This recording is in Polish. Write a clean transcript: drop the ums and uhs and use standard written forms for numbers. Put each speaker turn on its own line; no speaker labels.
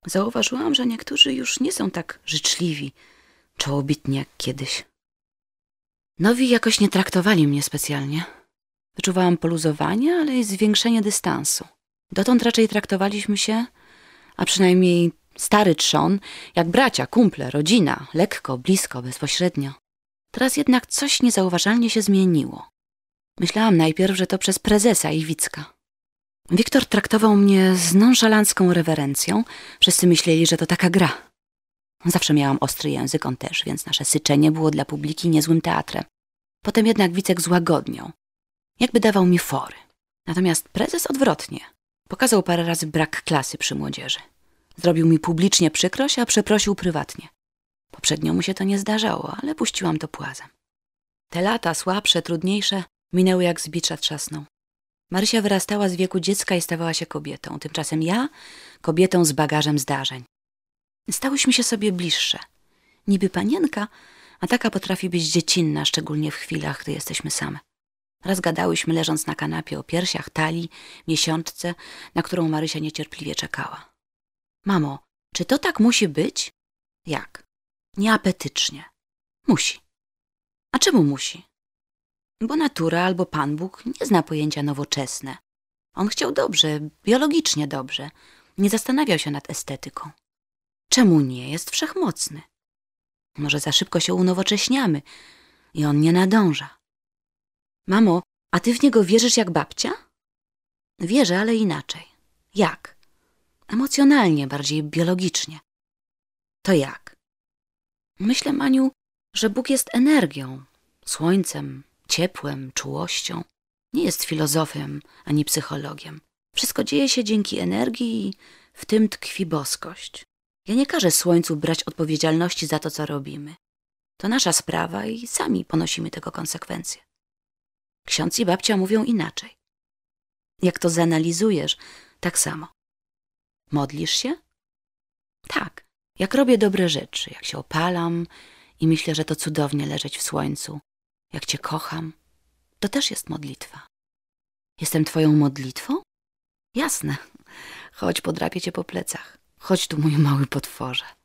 Zauważyłam, że niektórzy już nie są tak życzliwi, czołobitni jak kiedyś. Nowi jakoś nie traktowali mnie specjalnie. Wyczuwałam poluzowanie, ale i zwiększenie dystansu. Dotąd raczej traktowaliśmy się, a przynajmniej stary trzon, jak bracia, kumple, rodzina, lekko, blisko, bezpośrednio. Teraz jednak coś niezauważalnie się zmieniło. Myślałam najpierw, że to przez prezesa i Wicka. Wiktor traktował mnie z nonszalancką rewerencją. Wszyscy myśleli, że to taka gra. Zawsze miałam ostry język, on też, więc nasze syczenie było dla publiki niezłym teatrem. Potem jednak Wicek złagodniał. Jakby dawał mi fory. Natomiast prezes odwrotnie. Pokazał parę razy brak klasy przy młodzieży. Zrobił mi publicznie przykrość, a przeprosił prywatnie. Poprzednio mu się to nie zdarzało, ale puściłam to płazem. Te lata, słabsze, trudniejsze, minęły jak z bicza trzasną. Marysia wyrastała z wieku dziecka i stawała się kobietą. Tymczasem ja, kobietą z bagażem zdarzeń. Stałyśmy się sobie bliższe. Niby panienka, a taka potrafi być dziecinna, szczególnie w chwilach, gdy jesteśmy same. Raz gadałyśmy leżąc na kanapie o piersiach, talii, miesiączce, na którą Marysia niecierpliwie czekała. Mamo, czy to tak musi być? Jak? Nieapetycznie. Musi. A czemu musi? Bo natura albo Pan Bóg nie zna pojęcia nowoczesne. On chciał dobrze, biologicznie dobrze. Nie zastanawiał się nad estetyką. Czemu nie? Jest wszechmocny. Może za szybko się unowocześniamy i on nie nadąża. Mamo, a ty w niego wierzysz jak babcia? Wierzę, ale inaczej. Jak? Emocjonalnie, bardziej biologicznie. To jak? Myślę, Maniu, że Bóg jest energią, słońcem, ciepłem, czułością. Nie jest filozofem ani psychologiem. Wszystko dzieje się dzięki energii i w tym tkwi boskość. Ja nie każę słońcu brać odpowiedzialności za to, co robimy. To nasza sprawa i sami ponosimy tego konsekwencje. Ksiądz i babcia mówią inaczej. Jak to zanalizujesz, tak samo. Modlisz się? Tak. Jak robię dobre rzeczy, jak się opalam i myślę, że to cudownie leżeć w słońcu, jak cię kocham, to też jest modlitwa. Jestem twoją modlitwą? Jasne. Chodź, podrapię cię po plecach. Chodź tu, mój mały potworze.